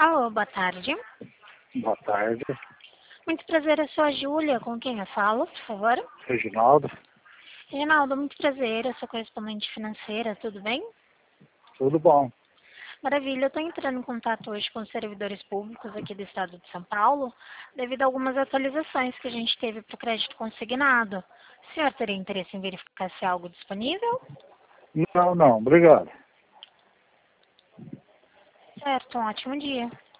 Alô, boa tarde. Boa tarde, Muito prazer, eu sou a Júlia. Com quem eu falo, por favor? Reginaldo. Reginaldo, muito prazer. Eu sou correspondente financeira, tudo bem? Tudo bom? Maravilha, eu estou entrando em contato hoje com os servidores públicos aqui do estado de São Paulo, devido a algumas atualizações que a gente teve para o crédito consignado. O senhor teria interesse em verificar se há algo disponível? Não, obrigado. Certo, um ótimo dia.